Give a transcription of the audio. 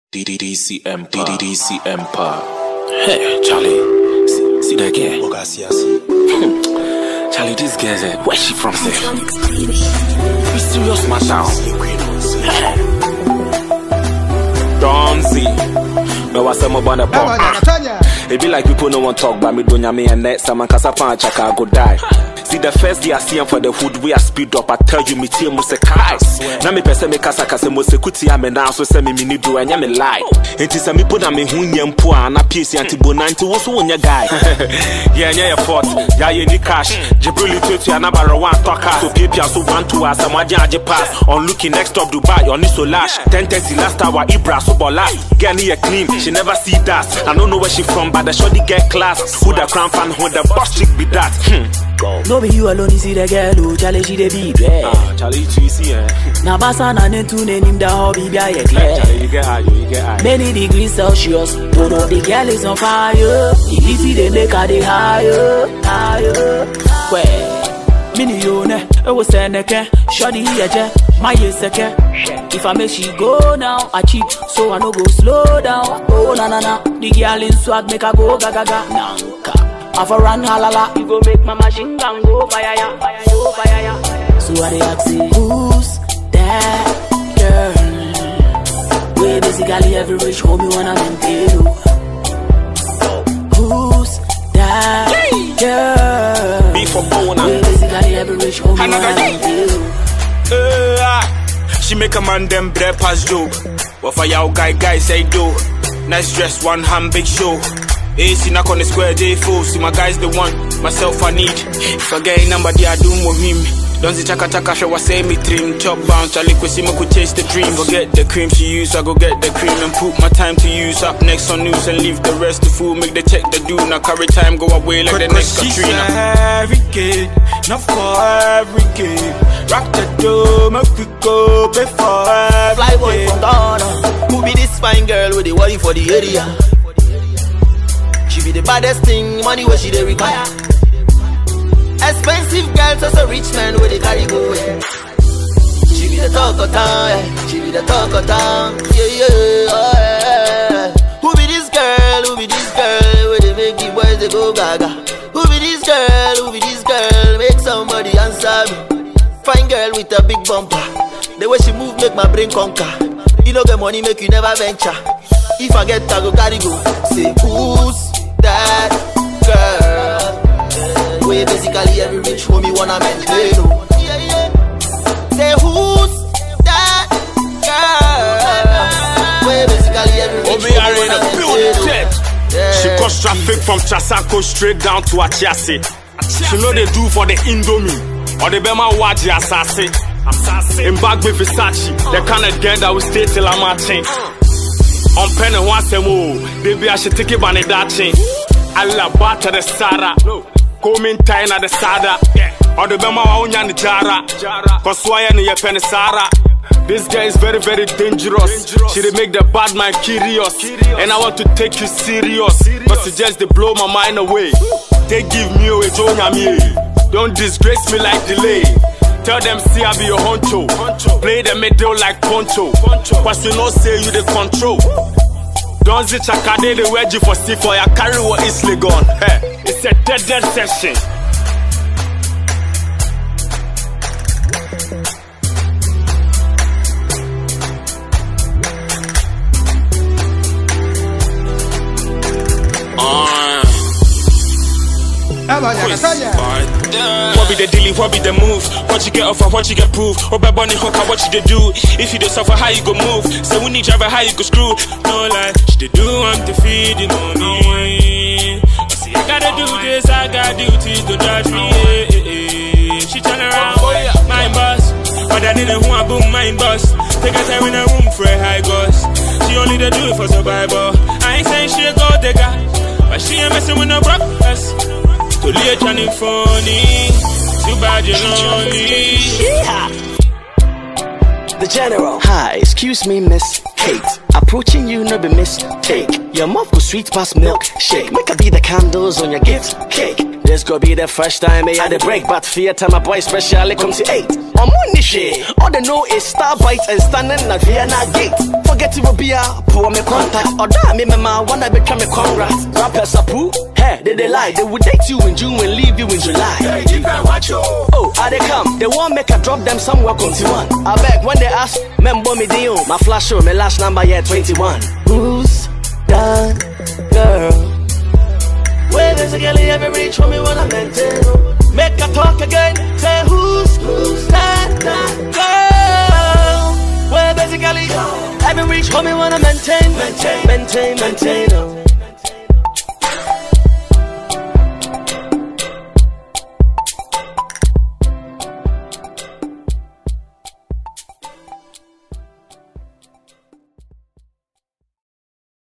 DDC Empire. Hey, Charlie. See that girl? Charlie, this girl, where's she from, sir? You serious, man, down? Don't see. No, I said my banner pop. It be like people no one talk, but me don't me and net. Some man kasa pan chaka go die. See the first day I see him for the hood we I speed up. I tell you me team must kais. Na me pese me kasa must kuti ame na so se me mini do anya me lie. Enti se me put na me hu nyam po na piece anti bonanti wo so wonya guy. Yeah, nya your fault. Yeah, you need cash. Jibril to anabara one talker. So people so want to as am aje pass. On looking next up Dubai on this so lash. 10:30 last hour Ibra so bola. Get near clean. She never see that. I don't know where she from, but the shorty get class. Who the crown fan, who the boss chick be that. No be you alone, you see the girl who Charlie she the beat, Charlie, you see, na basa na nentu name the hobby, be a clear. Charlie, you get high. Many degrees Celsius, don't know the girl is on fire. You see they make her the higher. Well, mini yone, I was seneke, shoddy here, my seke. If I make she go now, I cheat, so I no go slow down. Oh na, the girl in swag make her go gaga nanka. Have a run halala, you go make my machine gun go fire ya. So I dey ask you, who's that girl? We basically every rich homie wanna maintain you. Who's that girl? Be for bona. We basically every rich homie wanna maintain you. She make a man them bread pass joke. What for y'all guy say do? Nice dress, one hand big show. AC knock on the square day full. See my guys the one, myself I need. If I get a number, I do with him. Don't see chaka show what say me trim. Chop bounce, Charlie see me could chase the dream. Forget the cream she use, I go get the cream and put my time to use. Up next on news and leave the rest to fool. Make the check the do. Now carry time go away like the next Katrina. Every kid, not for every kid. Rock the door, make we go before every Fly boy from Ghana. Who be this fine girl with the worry for the area? She be the baddest thing, money where she they require. Expensive girls, also rich man where they carry go. She be the talk of town, she be the talk of town. Yeah. Who be this girl where they make the boys they go gaga? Who be this girl, make somebody answer me. Fine girl with a big bumper. The way she move make my brain conquer. You know get money make you never venture. If I get I go carry go. Say who's that girl? We basically every rich homie wanna maintain. Say who's that girl? We basically every rich homie wanna maintain. She cross traffic from Chasako straight down to Achiasi. She know they do for the Indomie or the Bema Waji Assassin. In bag with Versace, the kind of girl that will stay till I'm marching. On pen and once more, baby I should take it by the dancing. I love butter the Sara, coming time at the Sada, or the Bema Onya the Jara, cause why any pen Sara. This guy is very, very dangerous. She dey make the bad man curious, and I want to take you serious. But suggest they blow my mind away. They give me a Jonya me. Don't disgrace me like delay. Tell them see I be your honcho. Play the middle like poncho. Cause we know say you the control. Don't see chakade the wedgie for C for ya carry what is gone. Hey, it's a dead session. What be the dealing, what be the move? What you get off and what you get proof? Or by bunny hooker, what you do? If you do suffer, how you go move? Say we need driver, how you go screw? No lie, she do I'm to feed, you know me. I see I gotta do this, I got duty to judge me. She turn around, my boss. But I didn't want to boom my boss. Take her time in a room for a high ghost. She only they do it for survival. I ain't saying she a gold digger, but she ain't messing with no brothers. To late and funny, too bad you're lonely. The General. Hi, excuse me, miss. hate. Approaching you no be mistake. Your mouth go sweet past milk shake. Make her be the candles on your gift cake. This go be the first time I had a break, but fear time my boy specially come to 8. I'm on this shit. All they know is star bite and standing at Vienna gate. Forget it will be a poor me contact. Or damn me mama wanna become a congrats. Rappers are poo. Hey, they lie. They would date you in June and leave you in July. Oh, are they come? They won't make a drop them somewhere come to 1. I beg when they ask, member me deal. My flash show, my last number yeah 21. Who's that girl? Where there's a girl you ever reach for me when I maintain. Make her talk again. Say who's that girl? Where there's a girl you ever reach for me when I maintain.